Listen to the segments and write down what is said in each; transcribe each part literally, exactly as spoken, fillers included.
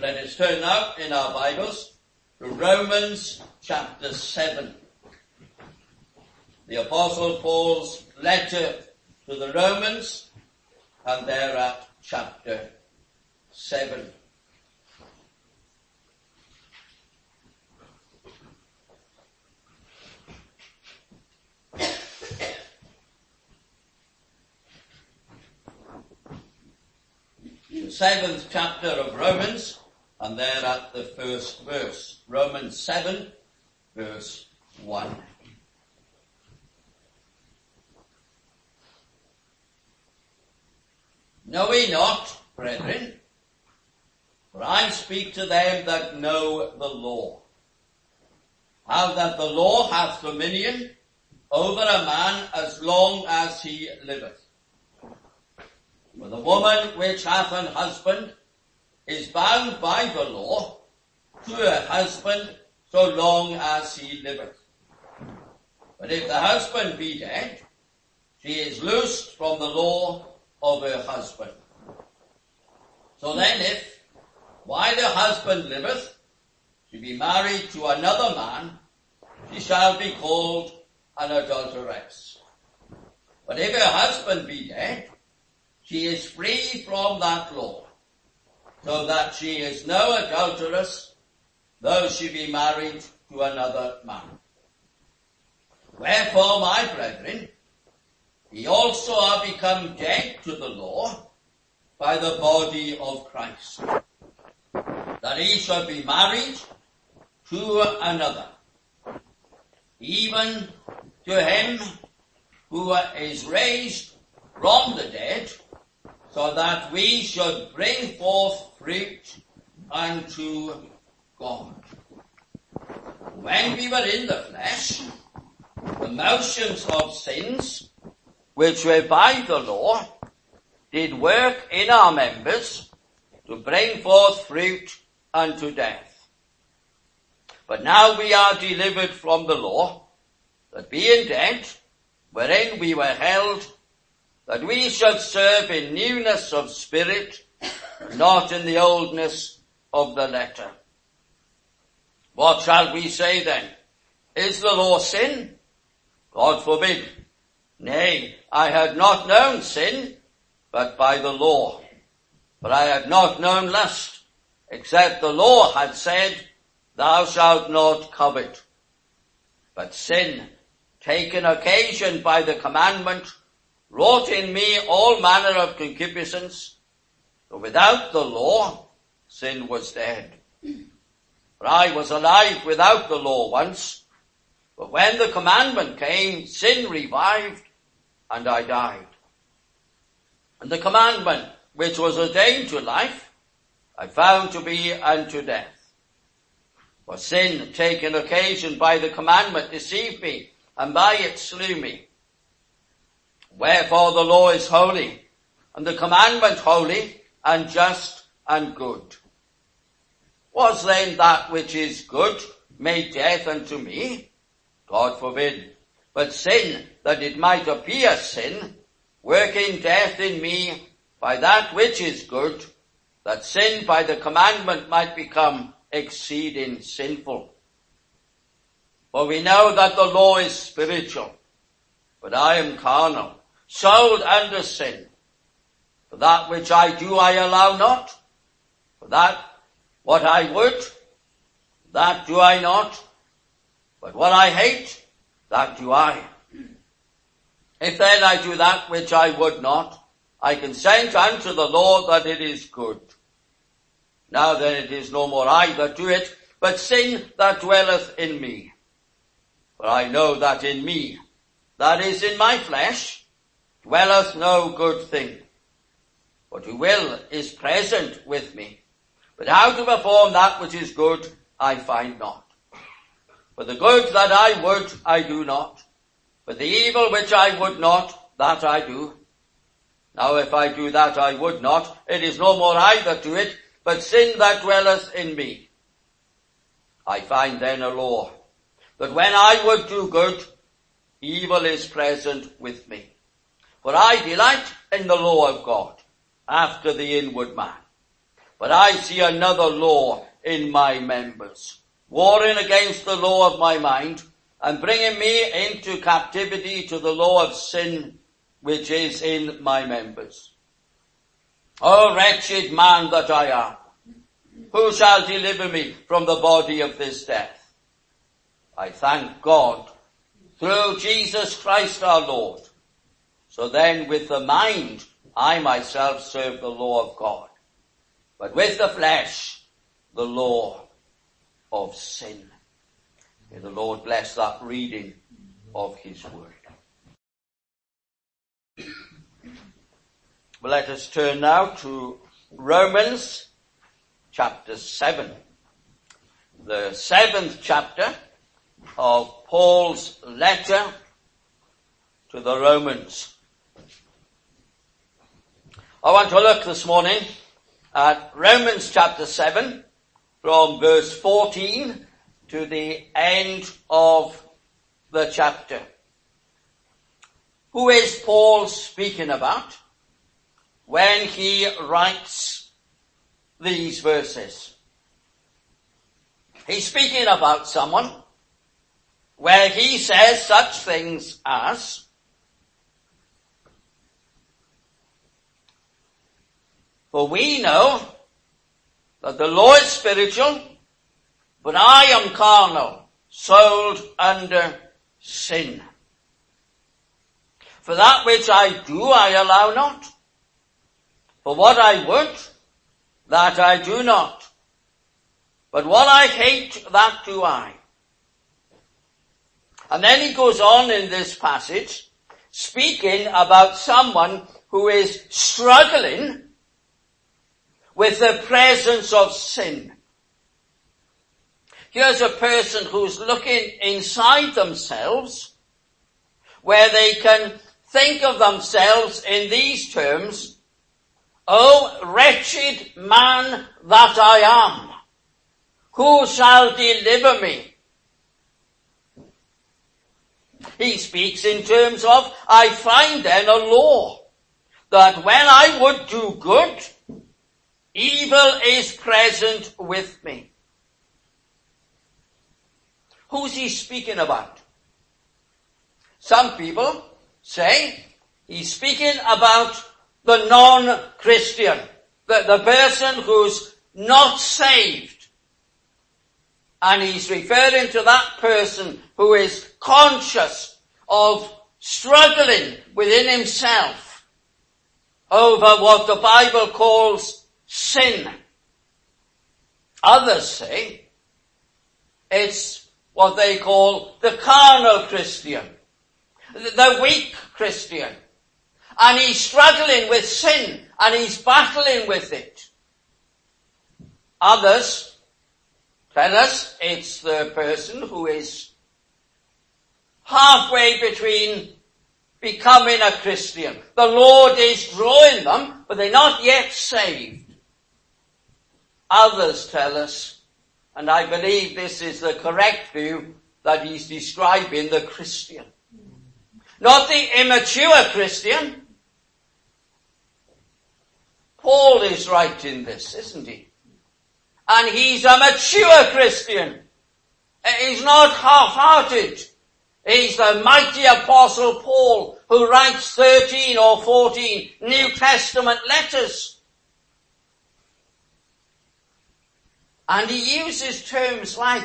Let us turn now in our Bibles to Romans chapter seven. The Apostle Paul's letter to the Romans, and there at chapter seven. The seventh chapter of Romans, and there at the first verse. Romans seven, verse one. Know ye not, brethren, for I speak to them that know the law, how that the law hath dominion over a man as long as he liveth. For the woman which hath an husband is bound by the law to her husband so long as he liveth. But if the husband be dead, she is loosed from the law of her husband. So then if, while her husband liveth, she be married to another man, she shall be called an adulteress. But if her husband be dead, she is free from that law, so that she is no adulteress, though she be married to another man. Wherefore, my brethren, ye also are become dead to the law by the body of Christ, that he should be married to another, even to him who is raised from the dead, so that we should bring forth fruit unto God. When we were in the flesh, the motions of sins, which were by the law, did work in our members to bring forth fruit unto death. But now we are delivered from the law, that being dead, wherein we were held, that we should serve in newness of spirit, not in the oldness of the letter. What shall we say then? Is the law sin? God forbid. Nay, I had not known sin, but by the law. For I had not known lust, except the law had said, thou shalt not covet. But sin, taken occasion by the commandment, wrought in me all manner of concupiscence. For without the law, sin was dead. For I was alive without the law once, but when the commandment came, sin revived, and I died. And the commandment which was ordained to life, I found to be unto death. For sin, taken occasion by the commandment, deceived me, and by it slew me. Wherefore the law is holy, and the commandment holy, and just, and good. Was then that which is good made death unto me? God forbid. But sin, that it might appear sin, working death in me by that which is good, that sin by the commandment might become exceeding sinful. For we know that the law is spiritual, but I am carnal, sold under sin. For that which I do I allow not. For that what I would, that do I not. But what I hate, that do I. If then I do that which I would not, I consent unto the law that it is good. Now then it is no more I that do it, but sin that dwelleth in me. For I know that in me, that is in my flesh, dwelleth no good thing. But who will is present with me. But how to perform that which is good, I find not. For the good that I would, I do not. But the evil which I would not, that I do. Now if I do that I would not, it is no more I that do it, but sin that dwelleth in me. I find then a law, that when I would do good, evil is present with me. For I delight in the law of God, after the inward man. But I see another law in my members, warring against the law of my mind, and bringing me into captivity to the law of sin which is in my members. O wretched man that I am, who shall deliver me from the body of this death? I thank God through Jesus Christ our Lord. So then with the mind I myself serve the law of God, but with the flesh the law of sin. May the Lord bless that reading of his word. Well, let us turn now to Romans chapter seven, the seventh chapter of Paul's letter to the Romans. I want to look this morning at Romans chapter seven from verse fourteen to the end of the chapter. Who is Paul speaking about when he writes these verses? He's speaking about someone where he says such things as, for we know that the law is spiritual, but I am carnal, sold under sin. For that which I do I allow not. For what I would, that I do not. But what I hate, that do I. And then he goes on in this passage, speaking about someone who is struggling with the presence of sin. Here's a person who's looking inside themselves, where they can think of themselves in these terms: O wretched man that I am, who shall deliver me? He speaks in terms of, I find then a law, that when I would do good, evil is present with me. Who's he speaking about? Some people say he's speaking about the non-Christian, the, the person who's not saved. And he's referring to that person who is conscious of struggling within himself over what the Bible calls sin. Others say it's what they call the carnal Christian, the weak Christian. And he's struggling with sin and he's battling with it. Others tell us it's the person who is halfway between becoming a Christian. The Lord is drawing them, but they're not yet saved. Others tell us, and I believe this is the correct view, that he's describing the Christian. Not the immature Christian. Paul is right in this, isn't he? And he's a mature Christian. He's not half-hearted. He's the mighty apostle Paul who writes thirteen or fourteen New Testament letters. And he uses terms like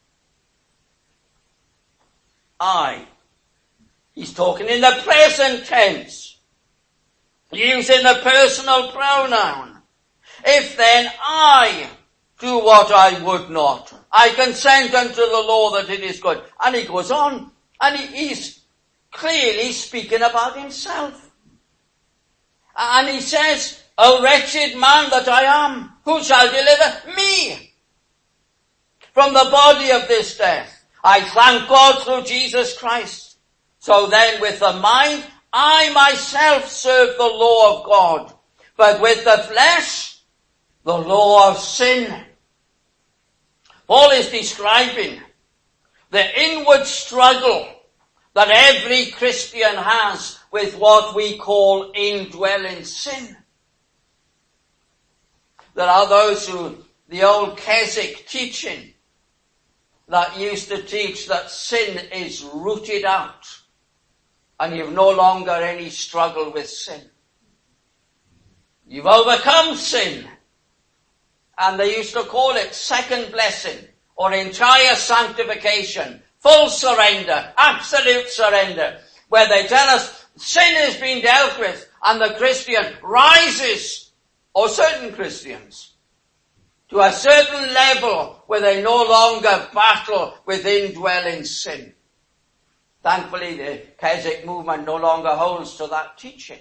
I. He's talking in the present tense, using the personal pronoun. If then I do what I would not, I consent unto the law that it is good. And he goes on, and he, he's clearly speaking about himself. And he says, O wretched man that I am, who shall deliver me from the body of this death? I thank God through Jesus Christ. So then with the mind, I myself serve the law of God, but with the flesh, the law of sin. Paul is describing the inward struggle that every Christian has with what we call indwelling sin. There are those who, the old Keswick teaching, that used to teach that sin is rooted out and you've no longer any struggle with sin. You've overcome sin. And they used to call it second blessing or entire sanctification, full surrender, absolute surrender, where they tell us sin has been dealt with and the Christian rises, or certain Christians, to a certain level where they no longer battle with indwelling sin. Thankfully, the Keswick movement no longer holds to that teaching,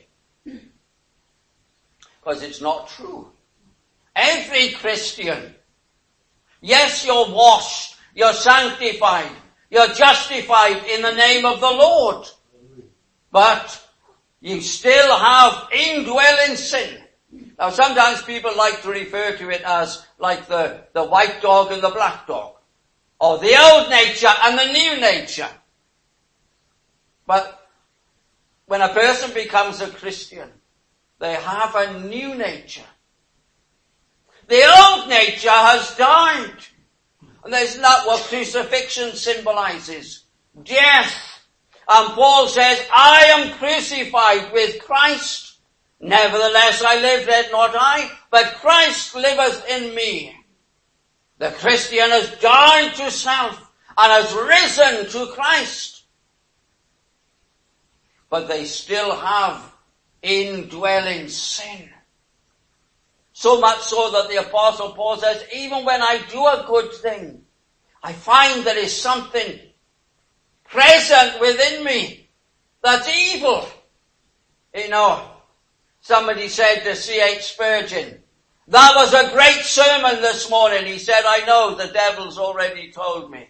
because it's not true. Every Christian, yes, you're washed, you're sanctified, you're justified in the name of the Lord, but you still have indwelling sin. Now sometimes people like to refer to it as like the, the white dog and the black dog, or the old nature and the new nature. But when a person becomes a Christian, they have a new nature. The old nature has died. And isn't that what crucifixion symbolizes? Death. And Paul says, I am crucified with Christ. Nevertheless I live, yet not I, but Christ liveth in me. The Christian has died to self and has risen to Christ. But they still have indwelling sin. So much so that the Apostle Paul says, even when I do a good thing, I find there is something present within me that's evil. You know, somebody said to C H Spurgeon, that was a great sermon this morning. He said, I know, the devil's already told me.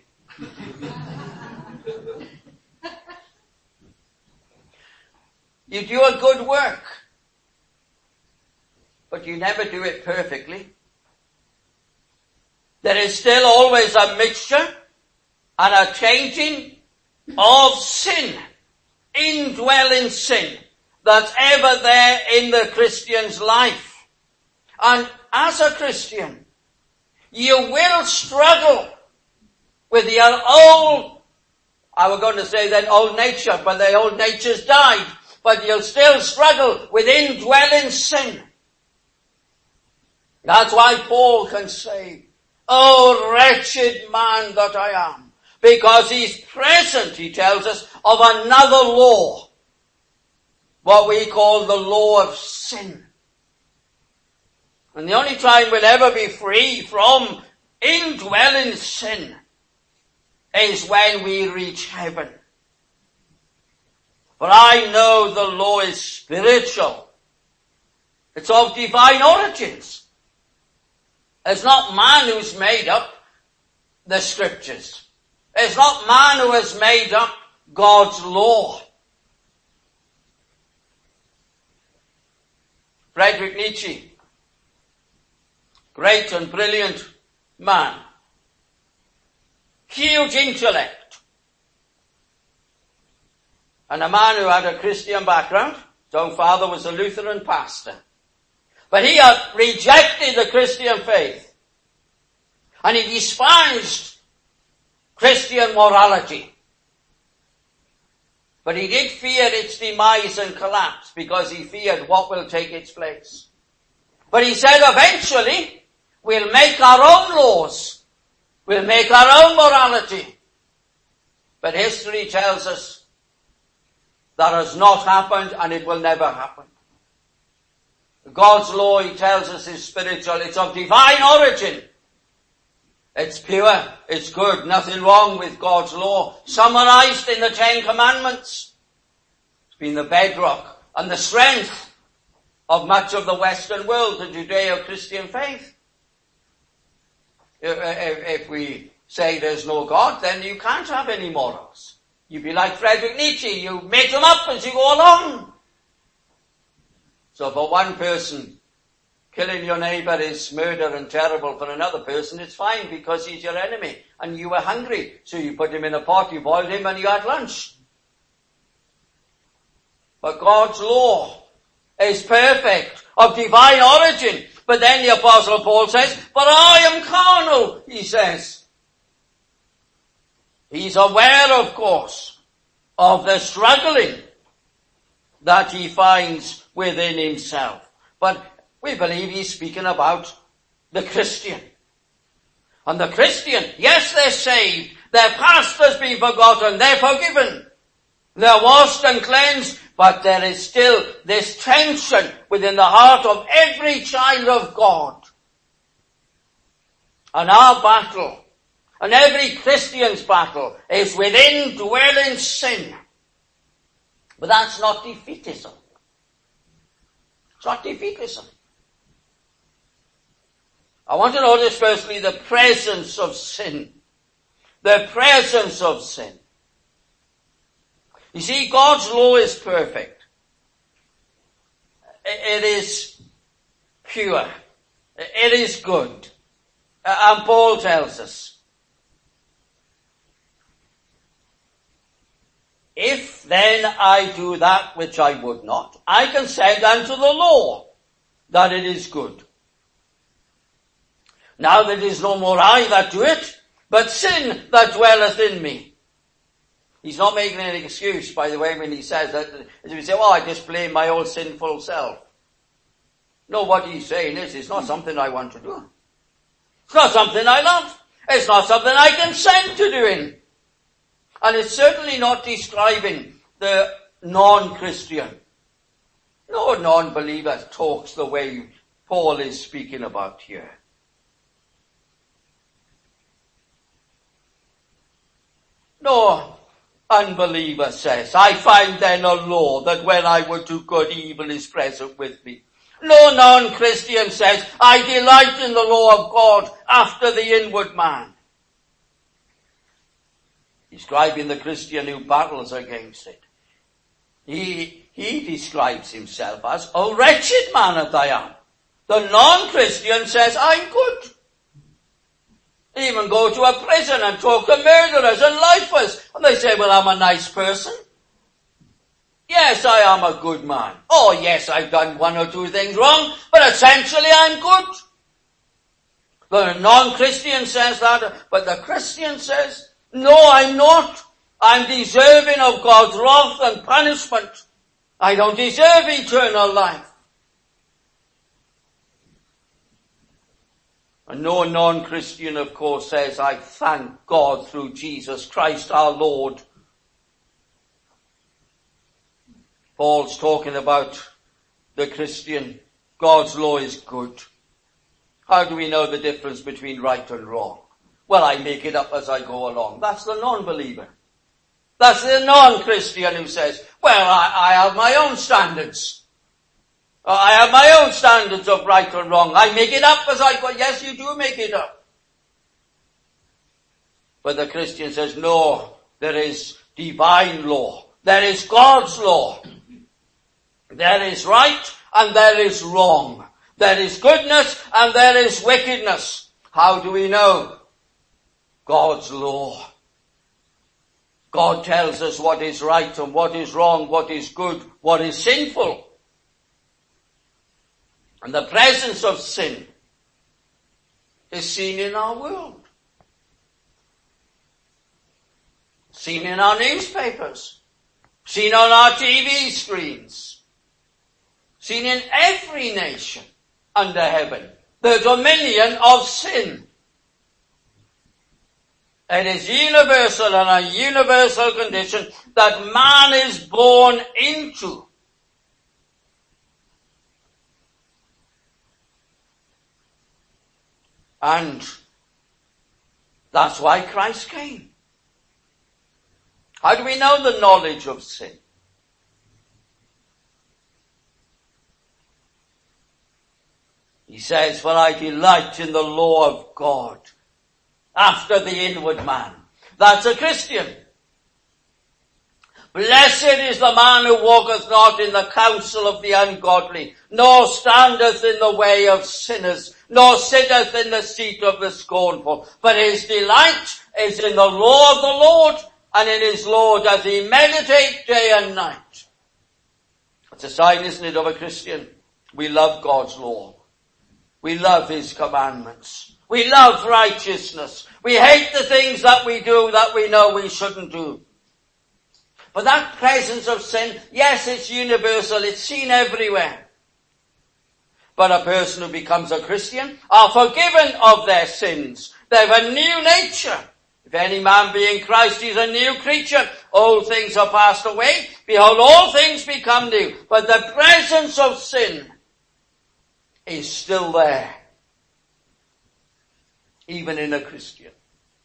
You do a good work, but you never do it perfectly. There is still always a mixture and a changing of sin, indwelling sin, that's ever there in the Christian's life. And as a Christian, you will struggle with your old, I was going to say then old nature, but the old nature's died, but you'll still struggle with indwelling sin. That's why Paul can say, oh, wretched man that I am. Because he's present, he tells us, of another law. What we call the law of sin. And the only time we'll ever be free from indwelling sin is when we reach heaven. For I know the law is spiritual. It's of divine origins. It's not man who's made up the scriptures. It's not man who has made up God's law. Friedrich Nietzsche, great and brilliant man, huge intellect, and a man who had a Christian background. His own father was a Lutheran pastor. But he had rejected the Christian faith. And he despised Christian morality. But he did fear its demise and collapse because he feared what will take its place. But he said eventually we'll make our own laws. We'll make our own morality. But history tells us that has not happened and it will never happen. God's law, he tells us, is spiritual. It's of divine origin. It's pure. It's good. Nothing wrong with God's law. Summarized in the Ten Commandments. It's been the bedrock and the strength of much of the Western world, the Judeo-Christian faith. If, if, if we say there's no God, then you can't have any morals. You'd be like Friedrich Nietzsche. You make them up as you go along. So for one person, killing your neighbor is murder and terrible. For another person, it's fine because he's your enemy and you were hungry. So you put him in a pot, you boiled him and you had lunch. But God's law is perfect, of divine origin. But then the Apostle Paul says, but I am carnal, he says. He's aware, of course, of the struggling that he finds within himself. But we believe he's speaking about the Christian. And the Christian, yes, they're saved. Their past has been forgotten. They're forgiven. They're washed and cleansed. But there is still this tension within the heart of every child of God. And our battle, and every Christian's battle, is within dwelling sin. But that's not defeatism. It's not defeatism. I want to notice firstly the presence of sin. The presence of sin. You see, God's law is perfect. It is pure. It is good. And Paul tells us, if then I do that which I would not, I consent unto the law that it is good. Now that it is no more I that do it, but sin that dwelleth in me. He's not making any excuse, by the way, when he says that. As we say, well, I just blame my old sinful self. No, what he's saying is, it's not something I want to do. It's not something I love. It's not something I consent to doing. And it's certainly not describing the non-Christian. No non-believer talks the way Paul is speaking about here. No unbeliever says, I find then a law that when I would do good, evil is present with me. No non-Christian says, I delight in the law of God after the inward man. Describing the Christian who battles against it. He, he describes himself as, a wretched man that I am. The non-Christian says, I'm good. Even go to a prison and talk to murderers and lifers. And they say, well, I'm a nice person. Yes, I am a good man. Oh, yes, I've done one or two things wrong, but essentially I'm good. The non-Christian says that, but the Christian says, no, I'm not. I'm deserving of God's wrath and punishment. I don't deserve eternal life. And no non-Christian, of course, says, I thank God through Jesus Christ our Lord. Paul's talking about the Christian. God's law is good. How do we know the difference between right and wrong? Well, I make it up as I go along. That's the non-believer. That's the non-Christian who says, well, I, I have my own standards. I have my own standards of right and wrong. I make it up as I go. Yes, you do make it up. But the Christian says, no, there is divine law. There is God's law. There is right and there is wrong. There is goodness and there is wickedness. How do we know? God's law. God tells us what is right and what is wrong, what is good, what is sinful. And the presence of sin is seen in our world. Seen in our newspapers. Seen on our T V screens. Seen in every nation under heaven. The dominion of sin. It is universal and a universal condition that man is born into. And that's why Christ came. How do we know the knowledge of sin? He says, for I delight in the law of God after the inward man. That's a Christian. Blessed is the man who walketh not in the counsel of the ungodly, nor standeth in the way of sinners, nor sitteth in the seat of the scornful. But his delight is in the law of the Lord, and in his law doth he meditate day and night. It's a sign, isn't it, of a Christian? We love God's law. We love his commandments. We love righteousness. We hate the things that we do that we know we shouldn't do. But that presence of sin, yes, it's universal. It's seen everywhere. But a person who becomes a Christian are forgiven of their sins. They have a new nature. If any man be in Christ, he is a new creature. Old things are passed away. Behold, all things become new. But the presence of sin is still there. Even in a Christian.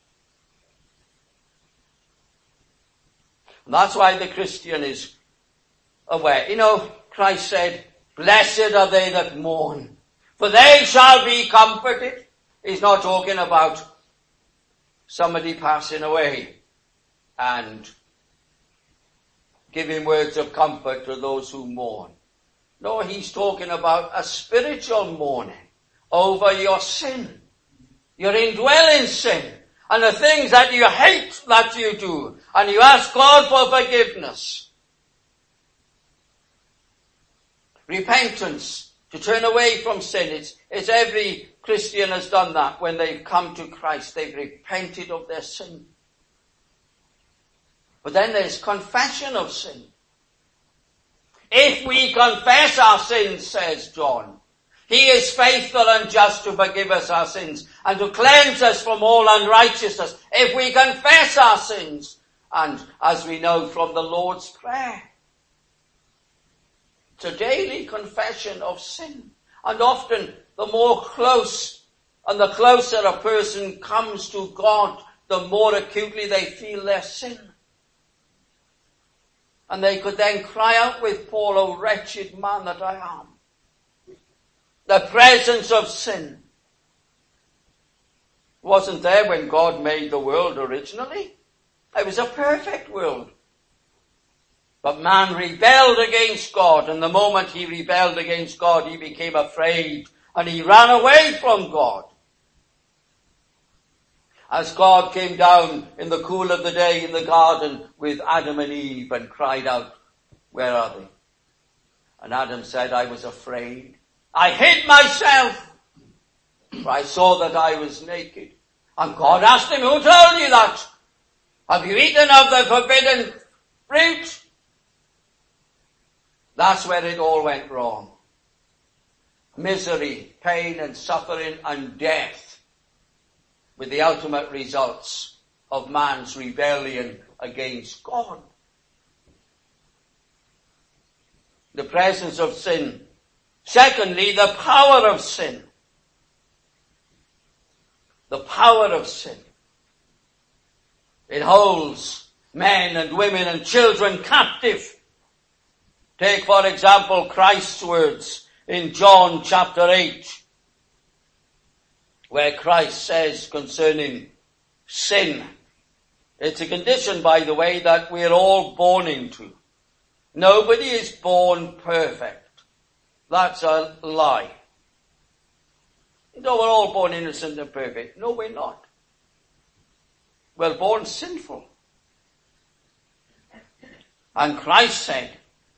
And that's why the Christian is aware. You know, Christ said, blessed are they that mourn, for they shall be comforted. He's not talking about somebody passing away and giving words of comfort to those who mourn. No, he's talking about a spiritual mourning over your sin. You're indwelling sin and the things that you hate that you do, and you ask God for forgiveness. Repentance, to turn away from sin. It's, it's every Christian has done that when they've come to Christ. They've repented of their sin. But then there's confession of sin. If we confess our sins, says John, he is faithful and just to forgive us our sins and to cleanse us from all unrighteousness. If we confess our sins, and as we know from the Lord's Prayer, it's a daily confession of sin. And often the more close and the closer a person comes to God, the more acutely they feel their sin. And they could then cry out with Paul, O wretched man that I am. The presence of sin wasn't there when God made the world originally. It was a perfect world. But man rebelled against God, and the moment he rebelled against God, he became afraid, and he ran away from God. As God came down in the cool of the day in the garden with Adam and Eve and cried out, where are they? And Adam said, I was afraid. I hid myself, for I saw that I was naked. And God asked him, who told you that? Have you eaten of the forbidden fruit? That's where it all went wrong. Misery, pain and suffering and death with the ultimate results of man's rebellion against God. The presence of sin. Secondly, the power of sin. The power of sin. It holds men and women and children captive. Take, for example, Christ's words in John chapter eight, where Christ says concerning sin. It's a condition, by the way, that we're all born into. Nobody is born perfect. That's a lie. You know, we're all born innocent and perfect. No, we're not. We're born sinful. And Christ said,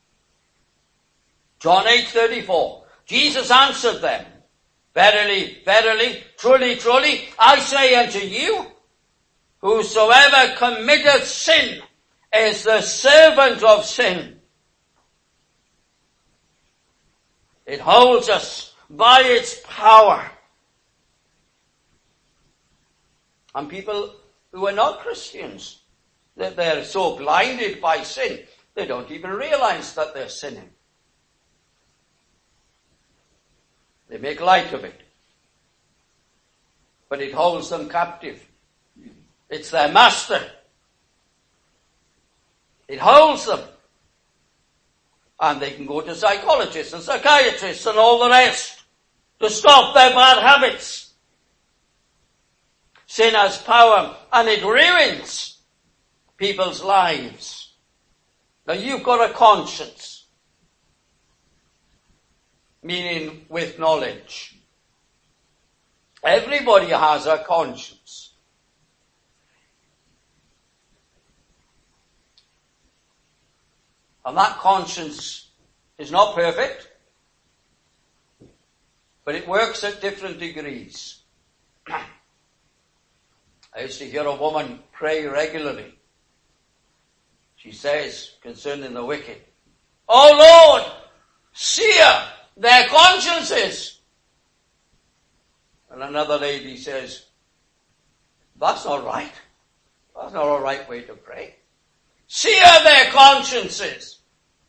John eight thirty-four, Jesus answered them, verily, verily, truly, truly, I say unto you, whosoever committeth sin is the servant of sin. It holds us by its power. And people who are not Christians, that they're so blinded by sin, they don't even realize that they're sinning. They make light of it. But it holds them captive. It's their master. It holds them. And they can go to psychologists and psychiatrists and all the rest to stop their bad habits. Sin has power and it ruins people's lives. Now you've got a conscience, meaning with knowledge. Everybody has a conscience. And that conscience is not perfect, But it works at different degrees. I used to hear a woman pray regularly. She says, concerning the wicked, "Oh Lord, sear their consciences." And another lady says, "That's not right. That's not a right way to pray. Sear their consciences."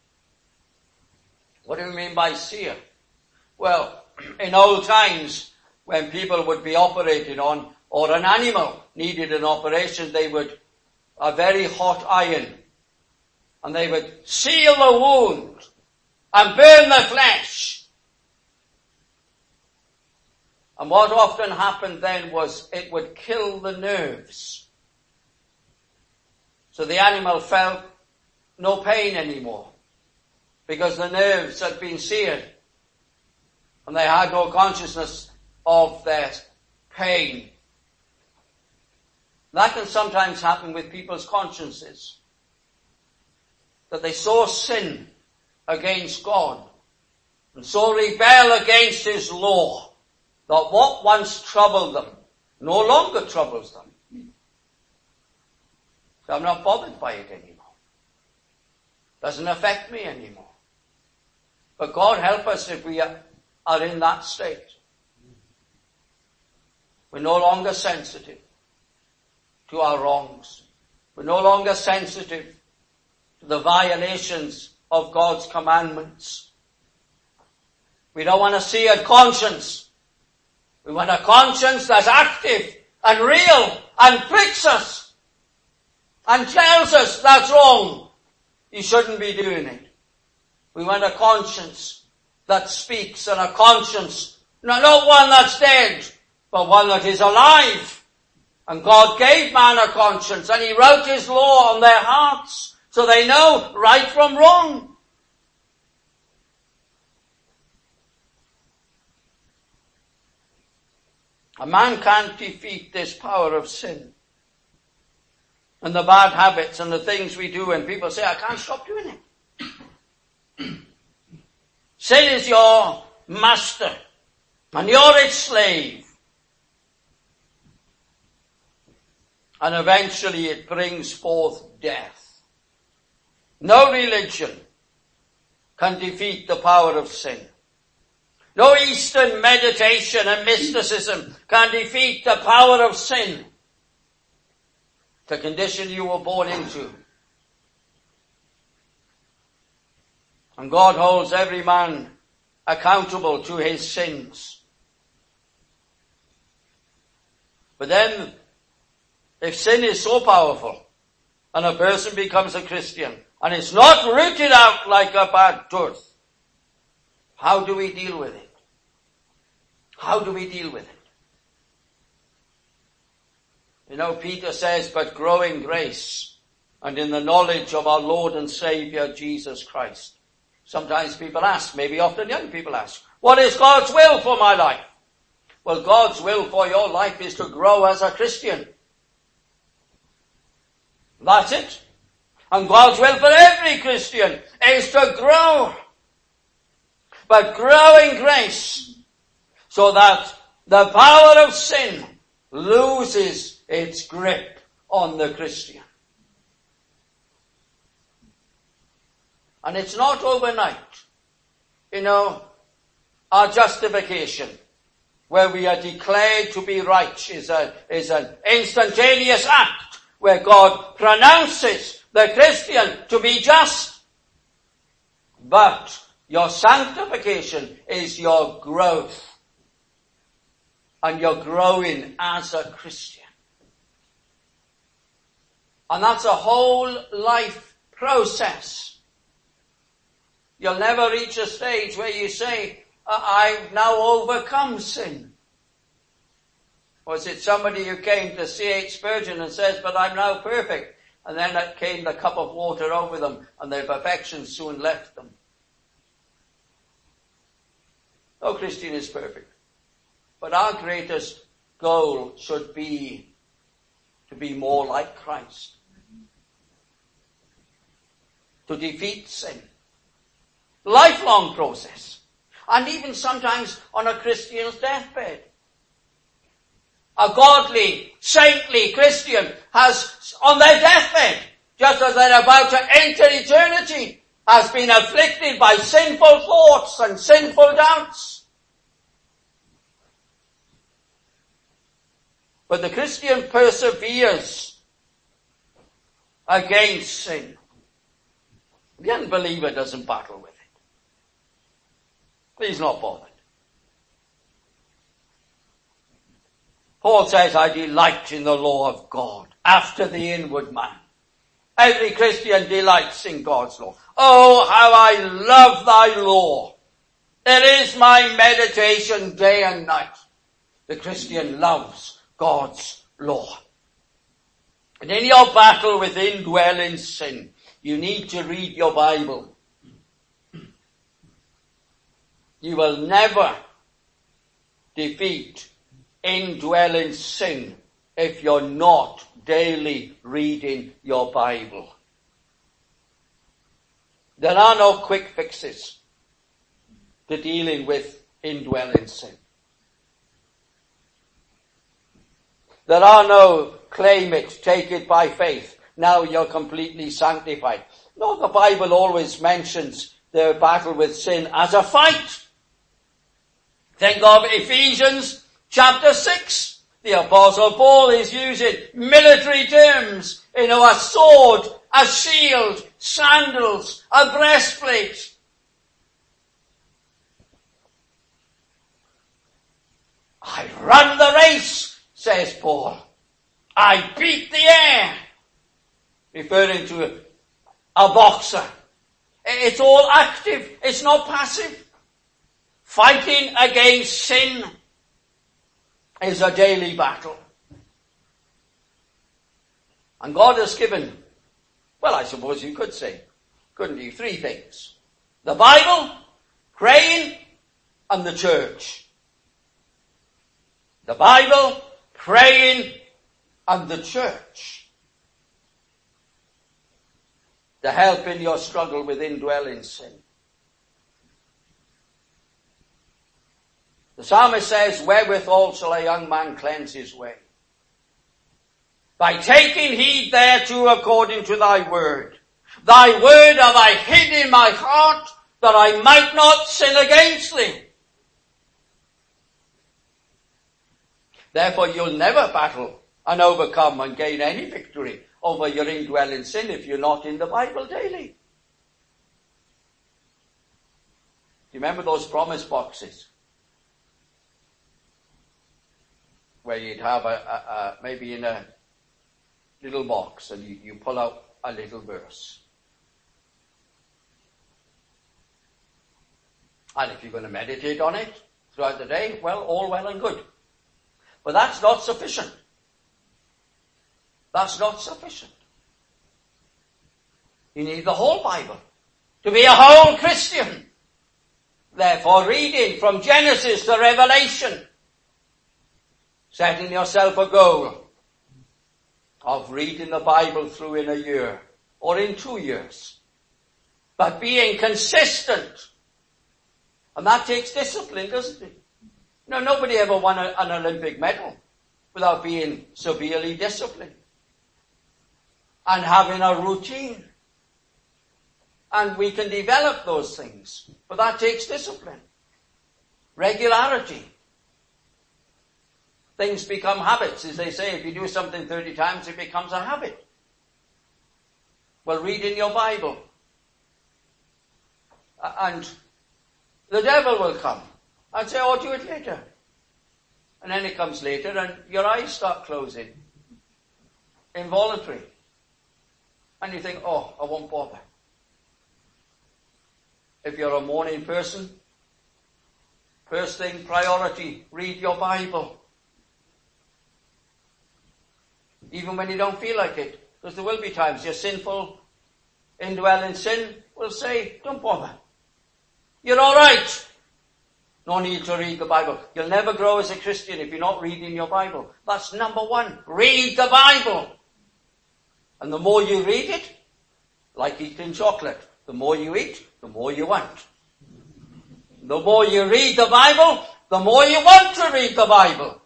What do you mean by sear? Well, in old times, when people would be operated on, or an animal needed an operation, they would, a very hot iron, and they would seal the wound and burn the flesh. And what often happened then was it would kill the nerves. So the animal felt no pain anymore because the nerves had been seared and they had no consciousness of their pain. That can sometimes happen with people's consciences, that they so sin against God and so rebel against His law that what once troubled them no longer troubles them. So I'm not bothered by it anymore. Doesn't affect me anymore. But God help us if we are, are in that state. We're no longer sensitive to our wrongs. We're no longer sensitive to the violations of God's commandments. We don't want a seared conscience. We want a conscience that's active and real and pricks us and tells us that's wrong. You shouldn't be doing it. We want a conscience that speaks, and a conscience, not, not one that's dead, but one that is alive. And God gave man a conscience, and He wrote His law on their hearts so they know right from wrong. A man can't defeat this power of sin and the bad habits and the things we do, and people say, "I can't stop doing it." Sin is your master and you're its slave. And eventually it brings forth death. No religion can defeat the power of sin. No Eastern meditation and mysticism can defeat the power of sin. The condition you were born into. And God holds every man accountable to his sins. But then, if sin is so powerful, and a person becomes a Christian, and it's not rooted out like a bad tooth, how do we deal with it? How do we deal with it? You know, Peter says, "But grow in grace and in the knowledge of our Lord and Savior Jesus Christ." Sometimes people ask, maybe often young people ask, "What is God's will for my life?" Well, God's will for your life is to grow as a Christian. That's it. And God's will for every Christian is to grow. But grow in grace so that the power of sin loses its grip on the Christian. And it's not overnight. You know, our justification, where we are declared to be right, is a, is an instantaneous act where God pronounces the Christian to be just. But your sanctification is your growth. And you're growing as a Christian. And that's a whole life process. You'll never reach a stage where you say, "I've now overcome sin." Was it somebody who came to C H Spurgeon and says, "But I'm now perfect." And then it came the cup of water over them and their perfection soon left them. No Christian is perfect. But our greatest goal should be to be more like Christ. To defeat sin. Lifelong process. and even sometimes on a Christian's deathbed. A godly, saintly Christian has, on their deathbed, just as they're about to enter eternity, has been afflicted by sinful thoughts and sinful doubts. But the Christian perseveres against sin. The unbeliever doesn't battle with it. He's not bothered. Paul says, I delight in the law of God after the inward man. Every Christian delights in God's law. Oh, how I love thy law. It is my meditation day and night. The Christian loves God's law. And in your battle with indwelling sin, you need to read your Bible. You will never defeat indwelling sin if you're not daily reading your Bible. There are no quick fixes to dealing with indwelling sin. There are no claim it, take it by faith. Now you're completely sanctified. No, the Bible always mentions the battle with sin as a fight. Think of Ephesians chapter six. The Apostle Paul is using military terms. You know, a sword, a shield, sandals, a breastplate. I run the race, says Paul. I beat the air. Referring to a, a boxer. It's all active. It's not passive. Fighting against sin is a daily battle. And God has given, well, I suppose you could say, couldn't you, three things. The Bible, praying, and the church. The Bible, praying, and the church. To help in your struggle with indwelling sin. The psalmist says, wherewithal shall a young man cleanse his way? By taking heed thereto according to thy word. Thy word have I hid in my heart, that I might not sin against thee. Therefore you'll never battle and overcome and gain any victory over your indwelling sin if you're not in the Bible daily. Do you remember those promise boxes? Where you'd have a, a, a maybe in a little box and you, you pull out a little verse. And if you're going to meditate on it throughout the day, well, all well and good. But that's not sufficient. That's not sufficient. You need the whole Bible to be a whole Christian. Therefore, reading from Genesis to Revelation, setting yourself a goal of reading the Bible through in a year or in two years, but being consistent. And that takes discipline, doesn't it? No, nobody ever won a, an Olympic medal without being severely disciplined and having a routine. And we can develop those things, but that takes discipline, regularity. Things become habits, as they say. If you do something thirty times, it becomes a habit. Well, reading your Bible. And the devil will come and say, oh, do it later. And then it comes later and your eyes start closing. Involuntary. And you think, oh, I won't bother. If you're a morning person, first thing, priority, read your Bible. Even when you don't feel like it. Because there will be times you're sinful, indwelling sin, will say, don't bother. You're alright. No need to read the Bible. You'll never grow as a Christian if you're not reading your Bible. That's number one. Read the Bible. And the more you read it, like eating chocolate, the more you eat, the more you want. The more you read the Bible, the more you want to read the Bible.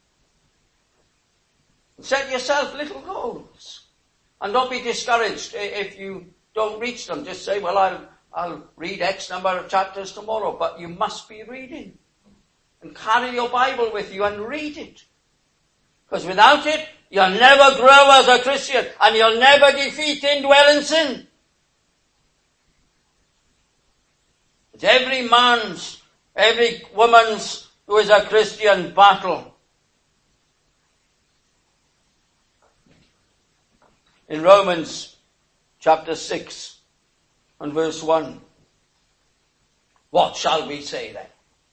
Set yourself little goals. And don't be discouraged if you don't reach them. Just say, well, I'll, I'll read X number of chapters tomorrow. But you must be reading. And carry your Bible with you and read it. Because without it, you'll never grow as a Christian. And you'll never defeat indwelling sin. It's every man's, every woman's who is a Christian battle. In Romans chapter six and verse one, what shall we say then?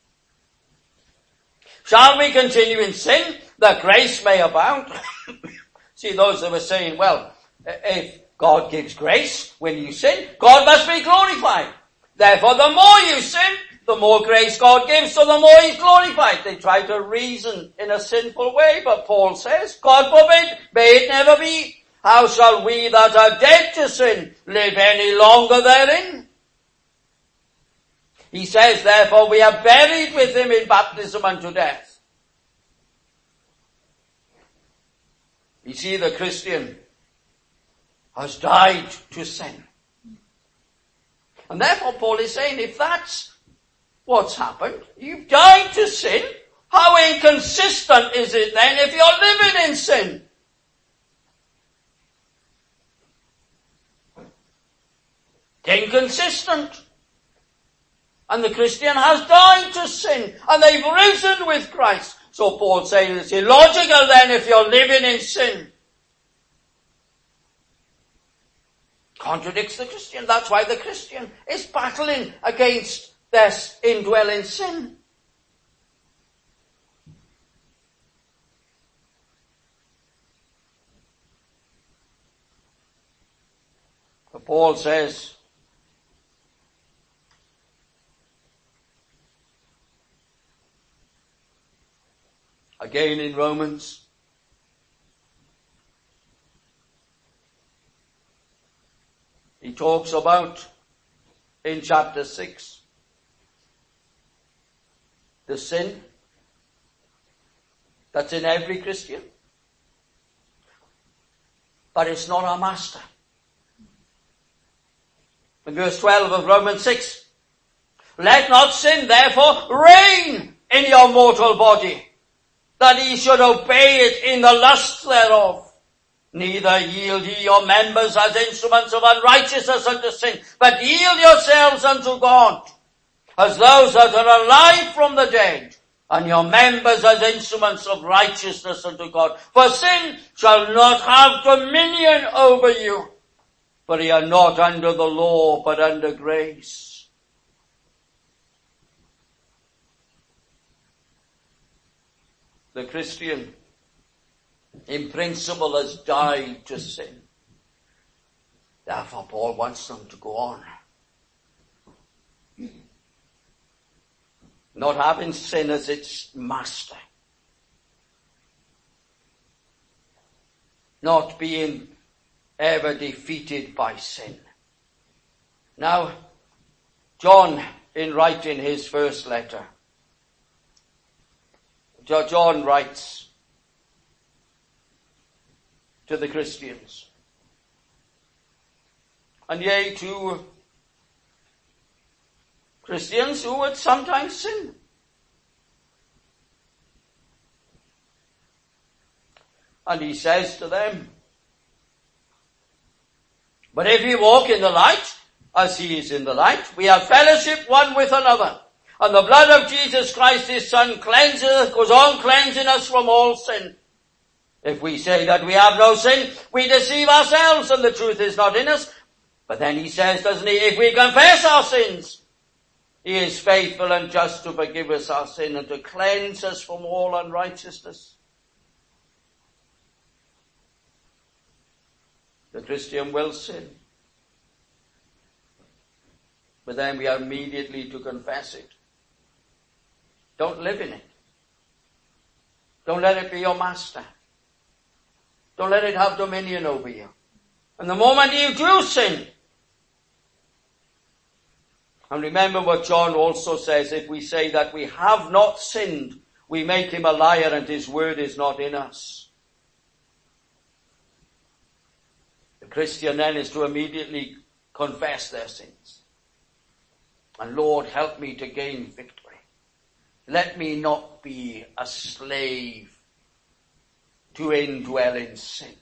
Shall we continue in sin that grace may abound? See, those that were saying, well, if God gives grace when you sin, God must be glorified. Therefore, the more you sin, the more grace God gives, so the more He's glorified. They try to reason in a sinful way, but Paul says, God forbid, may it never be. How shall we that are dead to sin live any longer therein? He says, therefore, we are buried with Him in baptism unto death. You see, the Christian has died to sin. And therefore Paul is saying, if that's what's happened, you've died to sin, how inconsistent is it then if you're living in sin? It's inconsistent. And the Christian has died to sin, and they've risen with Christ. So Paul says it's illogical then if you're living in sin. Contradicts the Christian. That's why the Christian is battling against this indwelling sin. But Paul says, again in Romans, he talks about, in chapter six, the sin that's in every Christian. But it's not our master. In verse twelve of Romans six, let not sin therefore reign in your mortal body, that ye should obey it in the lust thereof. Neither yield ye your members as instruments of unrighteousness unto sin, but yield yourselves unto God, as those that are alive from the dead, and your members as instruments of righteousness unto God. For sin shall not have dominion over you, for ye are not under the law, but under grace. The Christian, in principle, has died to sin. Therefore, Paul wants them to go on. Not having sin as its master. Not being ever defeated by sin. Now, John, in writing his first letter, John writes to the Christians, and yea, to Christians who would sometimes sin. And he says to them, but if we walk in the light, as he is in the light, we have fellowship one with another. And the blood of Jesus Christ, his Son, cleanses, goes on cleansing us from all sin. If we say that we have no sin, we deceive ourselves and the truth is not in us. But then he says, doesn't he, if we confess our sins, he is faithful and just to forgive us our sin and to cleanse us from all unrighteousness. The Christian will sin. But then we are immediately to confess it. Don't live in it. Don't let it be your master. Don't let it have dominion over you. And the moment you do sin, And remember what John also says, if we say that we have not sinned, we make him a liar and his word is not in us. The Christian then is to immediately confess their sins. And Lord, help me to gain victory. Let me not be a slave to indwell in sin.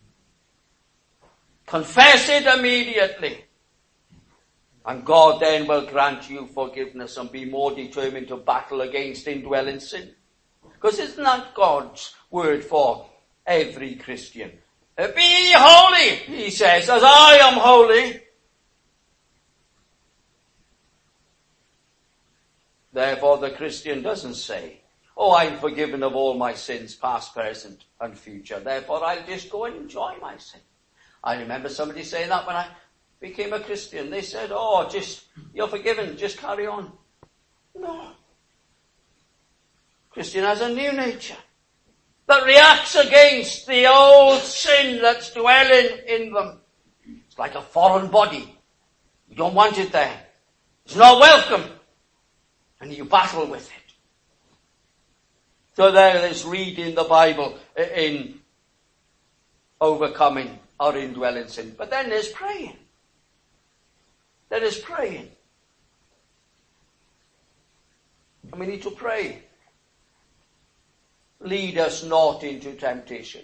Confess it immediately. And God then will grant you forgiveness and be more determined to battle against indwelling sin. Because isn't that God's word for every Christian? Be holy, he says, as I am holy. Therefore the Christian doesn't say, oh, I'm forgiven of all my sins, past, present, and future. Therefore I'll just go and enjoy my sin. I remember somebody saying that when I became a Christian. They said, oh, just, you're forgiven, just carry on. No. Christian has a new nature that reacts against the old sin that's dwelling in them. It's like a foreign body. You don't want it there. It's not welcome. And you battle with it. So there is reading the Bible in overcoming our indwelling sin. But then there's praying. There is praying. And we need to pray. Lead us not into temptation.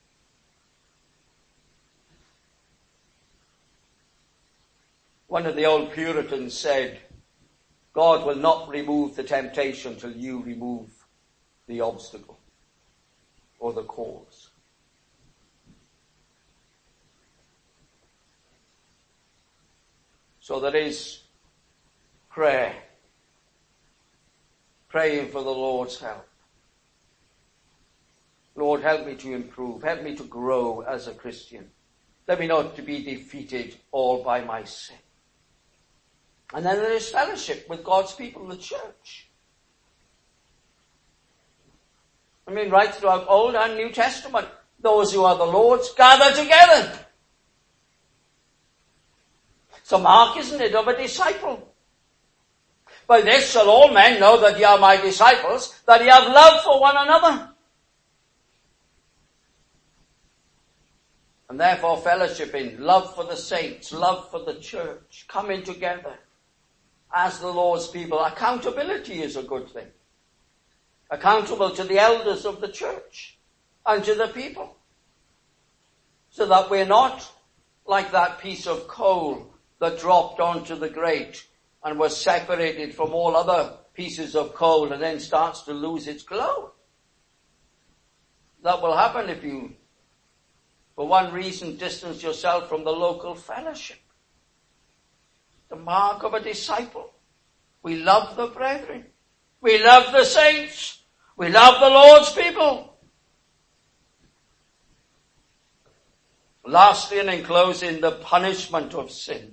One of the old Puritans said, God will not remove the temptation till you remove the obstacle or the cause. So there is prayer. Praying for the Lord's help. Lord, help me to improve. Help me to grow as a Christian. Let me not to be defeated all by my sin. And then there is fellowship with God's people, the church. I mean, right throughout Old and New Testament, those who are the Lord's gather together. It's a mark, isn't it, of a disciple? By this shall all men know that ye are my disciples, that ye have love for one another. And therefore fellowshipping, love for the saints, love for the church, coming together as the Lord's people. Accountability is a good thing. Accountable to the elders of the church and to the people. So that we're not like that piece of coal that dropped onto the grate and was separated from all other pieces of coal and then starts to lose its glow. That will happen if you, for one reason, distance yourself from the local fellowship. The mark of a disciple. We love the brethren. We love the saints. We love the Lord's people. Lastly and in closing, the punishment of sin.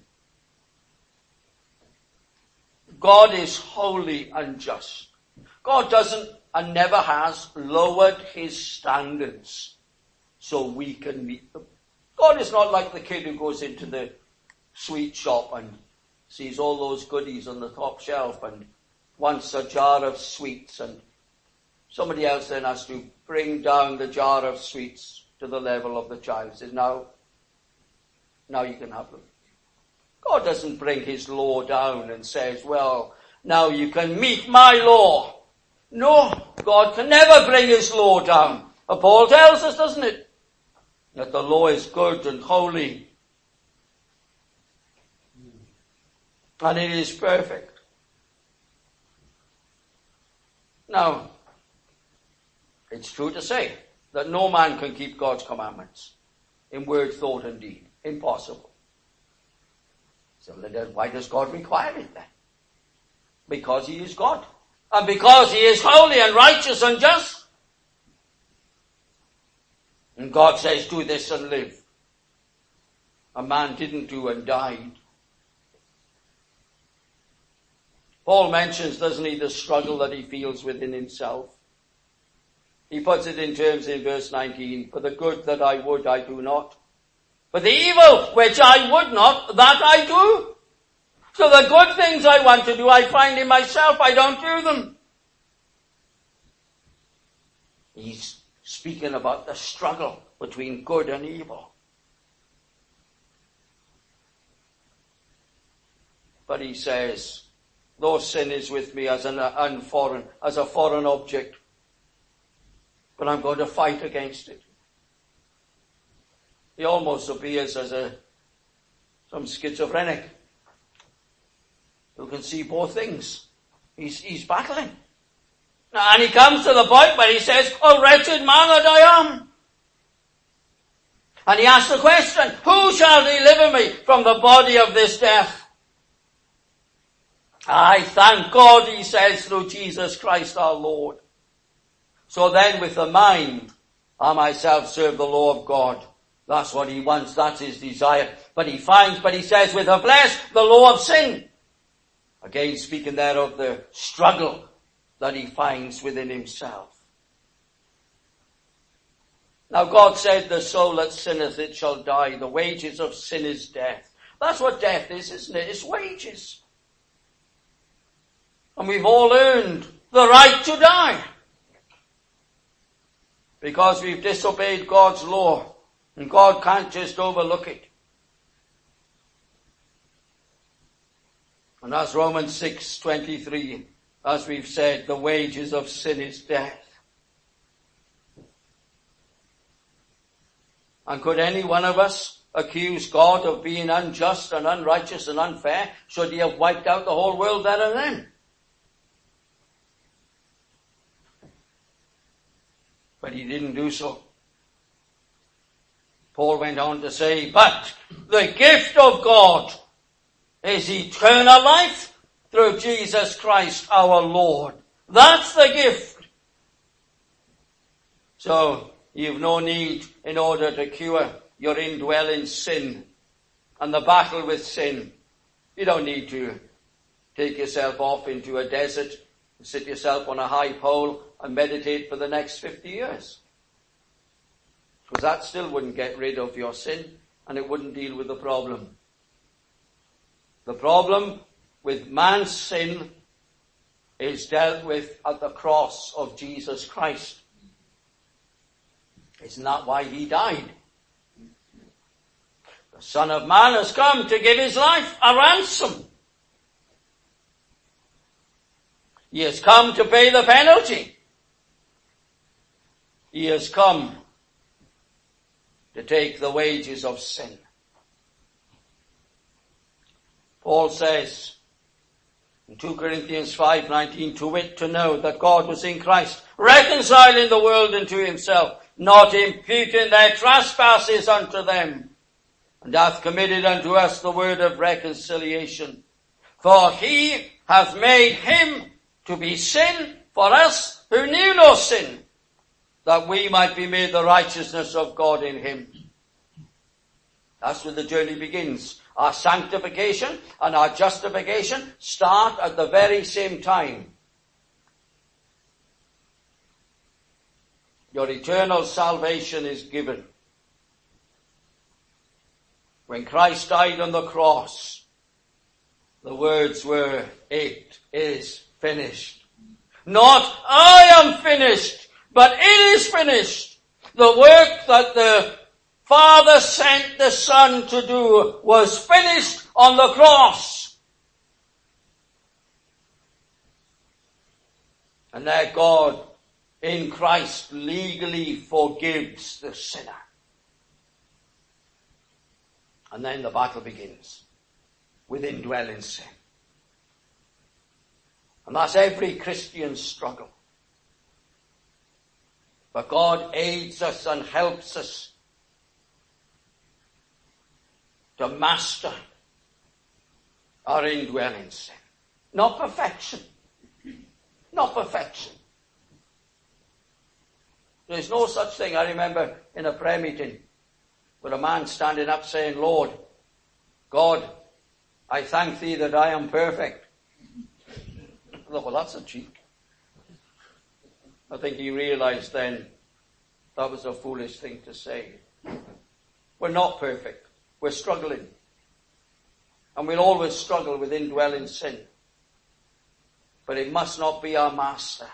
God is holy and just. God doesn't and never has lowered his standards so we can meet them. God is not like the kid who goes into the sweet shop and sees all those goodies on the top shelf and wants a jar of sweets, and somebody else then has to bring down the jar of sweets to the level of the child. Says, now, now you can have them. God doesn't bring his law down and says, well, now you can meet my law. No, God can never bring his law down. But Paul tells us, doesn't it, that the law is good and holy. And it is perfect. Now, it's true to say that no man can keep God's commandments in word, thought, and deed. Impossible. So why does God require it then? Because he is God. And because he is holy and righteous and just. And God says, do this and live. A man didn't do and died. Paul mentions, doesn't he, the struggle that he feels within himself. He puts it in terms in verse nineteen, for the good that I would I do not, but the evil which I would not, that I do. So the good things I want to do, I find in myself, I don't do them. He's speaking about the struggle between good and evil. But he says, though sin is with me as an unforeign, as a foreign object, but I'm going to fight against it. He almost appears as a some schizophrenic who can see both things. He's, he's battling. And he comes to the point where he says, "Oh, wretched man that I am." And he asks the question, "Who shall deliver me from the body of this death?" I thank God, he says, through Jesus Christ our Lord. So then with the mind, I myself serve the law of God. That's what he wants, that's his desire. But he finds, but he says, with the flesh, the law of sin. Again, speaking there of the struggle that he finds within himself. Now God said, the soul that sinneth, it shall die. The wages of sin is death. That's what death is, isn't it? It's wages. And we've all earned the right to die. Because we've disobeyed God's law. And God can't just overlook it. And that's Romans six twenty-three. As we've said, the wages of sin is death. And could any one of us accuse God of being unjust and unrighteous and unfair? Should he have wiped out the whole world there and then? But he didn't do so. Paul went on to say, but the gift of God is eternal life through Jesus Christ our Lord. That's the gift. So you've no need, in order to cure your indwelling sin and the battle with sin, you don't need to take yourself off into a desert and sit yourself on a high pole and meditate for the next fifty years. Because that still wouldn't get rid of your sin and it wouldn't deal with the problem. The problem with man's sin is dealt with at the cross of Jesus Christ. Isn't that why he died? The Son of Man has come to give his life a ransom. He has come to pay the penalty. He has come to take the wages of sin. Paul says in two Corinthians five nineteen, to wit, to know that God was in Christ, reconciling the world unto himself, not imputing their trespasses unto them, and hath committed unto us the word of reconciliation. For he hath made him to be sin for us who knew no sin, that we might be made the righteousness of God in him. That's where the journey begins. Our sanctification and our justification start at the very same time. Your eternal salvation is given. When Christ died on the cross, the words were, it is finished. Not, I am finished, but it is finished. The work that the Father sent the Son to do was finished on the cross. And that God in Christ legally forgives the sinner. And then the battle begins with indwelling sin. And that's every Christian's struggle. But God aids us and helps us to master our indwelling sin. Not perfection. Not perfection. There's no such thing. I remember in a prayer meeting with a man standing up saying, Lord, God, I thank thee that I am perfect. Well, that's a cheek. I think he realized then that was a foolish thing to say. We're not perfect. We're struggling. And we'll always struggle with indwelling sin. But it must not be our master.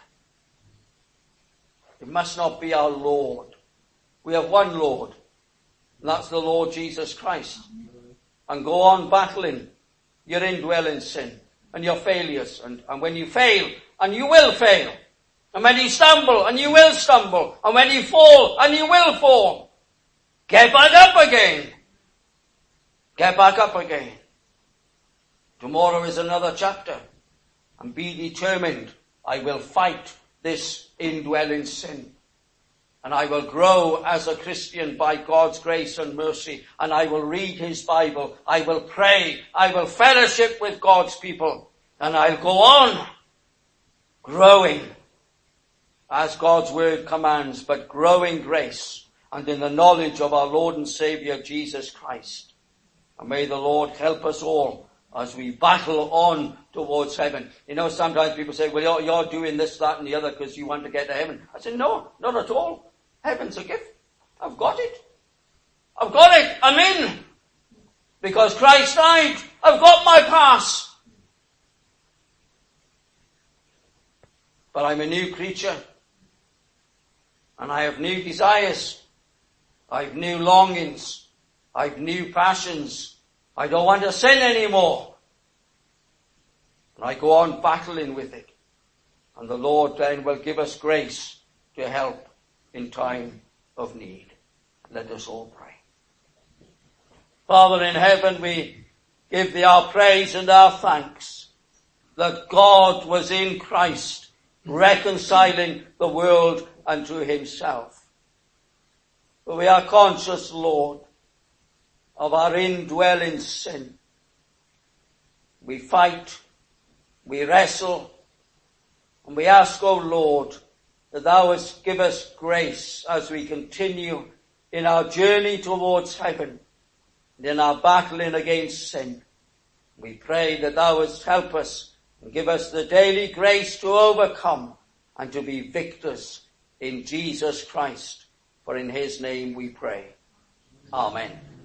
It must not be our Lord. We have one Lord, and that's the Lord Jesus Christ. And go on battling your indwelling sin and your failures. And, and when you fail, and you will fail. And when you stumble, and you will stumble. And when you fall, and you will fall. Get back up again. Get back up again. Tomorrow is another chapter. And be determined, I will fight this indwelling sin. And I will grow as a Christian by God's grace and mercy. And I will read his Bible. I will pray. I will fellowship with God's people. And I'll go on growing as God's word commands, but growing grace and in the knowledge of our Lord and Savior Jesus Christ. And may the Lord help us all as we battle on towards heaven. You know, sometimes people say, well, you're, you're doing this, that and the other because you want to get to heaven. I say, no, not at all. Heaven's a gift. I've got it. I've got it. I'm in. Because Christ died. I've got my pass. But I'm a new creature. And I have new desires. I have new longings. I have new passions. I don't want to sin anymore. And I go on battling with it. And the Lord then will give us grace to help in time of need. Let us all pray. Father in heaven, we give thee our praise and our thanks that God was in Christ, reconciling the world unto himself. But we are conscious, Lord, of our indwelling sin. We fight, we wrestle, and we ask, O Lord, that thou wouldst give us grace as we continue in our journey towards heaven and in our battling against sin. We pray that thou wouldst help us and give us the daily grace to overcome and to be victors in Jesus Christ. For in his name we pray. Amen.